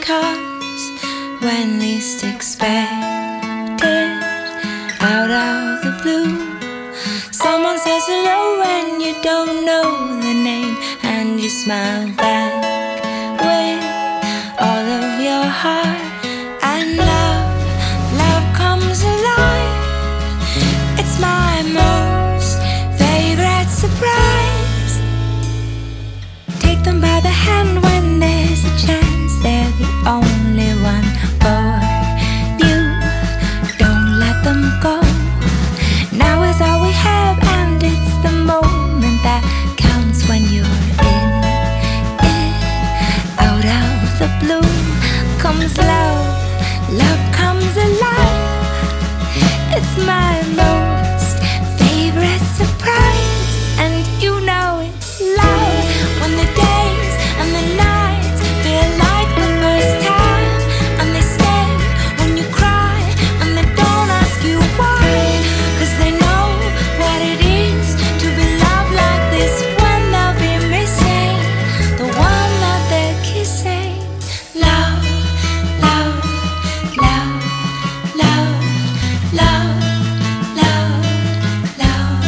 comes when least expected, out of the blue. Someone says hello when you don't know the name, and you smile back with all of your heart. And love comes alive. It's my most favorite surprise. Take them by the hand when there's a chance. They're the only one for you. Don't let them go. Now is all we have, and it's the moment that counts when you're in it. Out of the blue comes love. Love comes alive. It's my most favorite surprise. And you know it's love when the days and the nights feel like the first time, and they stay when you cry, and they don't ask you why, 'cause they know what it is to be loved like this. When they'll be missing the one that they're kissing. Love, love, love, love, love, love, love.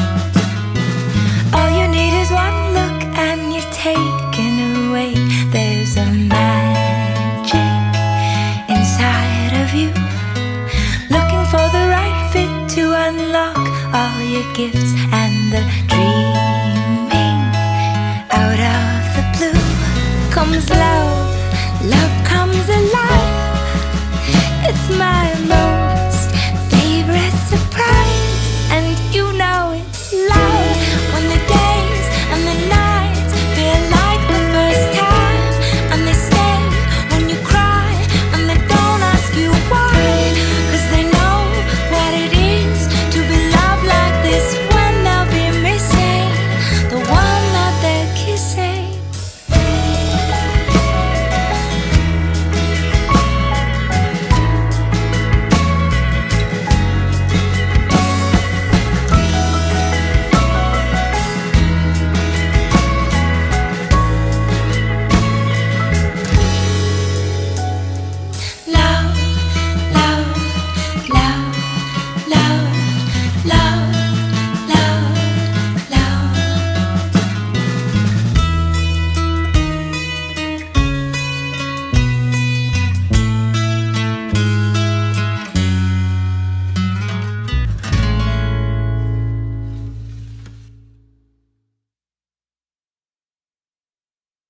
All you need is one look and you're taken away. There's a magic inside of you, looking for the right fit to unlock all your gifts and the dreams